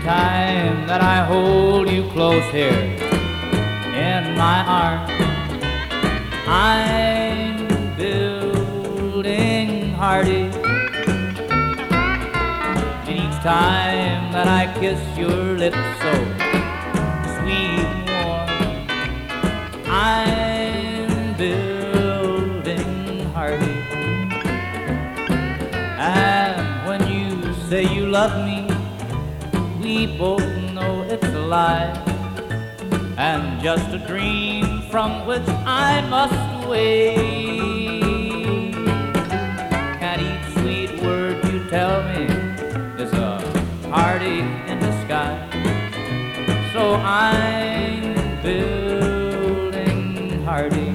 time that I hold you close here in my arms, I'm building hardy. And each time that I kiss your lips so sweet and warm, I'm building hardy. And when you say you love me, we both know it's a lie, and just a dream from which I must wake. And each sweet word you tell me is a heartache in disguise. So I'm building heartache.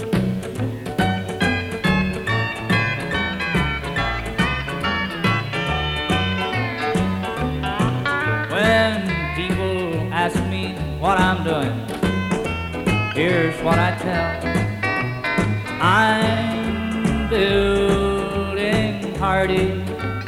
When people ask me what I'm doing, here's what I tell: I'm building heartache.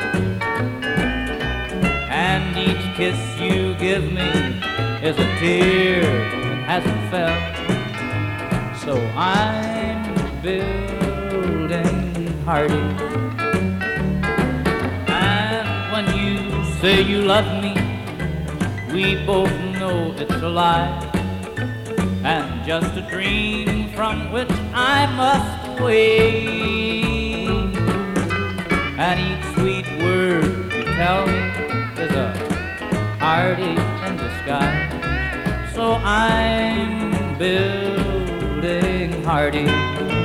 And each kiss you give me is a tear that hasn't fell. So I'm building heartache. And when you say you love me, we both know it's a lie, and just a dream from which I must wake. And each sweet word you tell me is a heartache in disguise. So I'm building heartache.